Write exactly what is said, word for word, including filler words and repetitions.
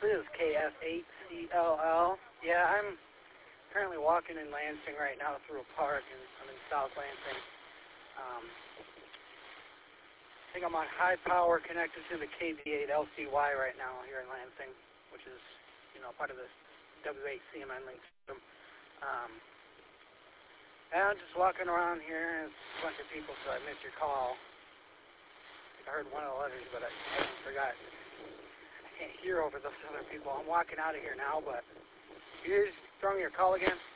This is K F eight C L L. Yeah, I'm currently walking in Lansing right now through a park, and I'm in South Lansing. Um, I think I'm on high power connected to the K V eight L C Y right now here in Lansing, which is, you know, part of the W eight C M N link system. Um, and I'm just walking around here, and it's a bunch of people, so I missed your call. I heard one of the letters, but I, I forgot. I can't hear over those other people. I'm walking out of here now, but you just throwing your call again?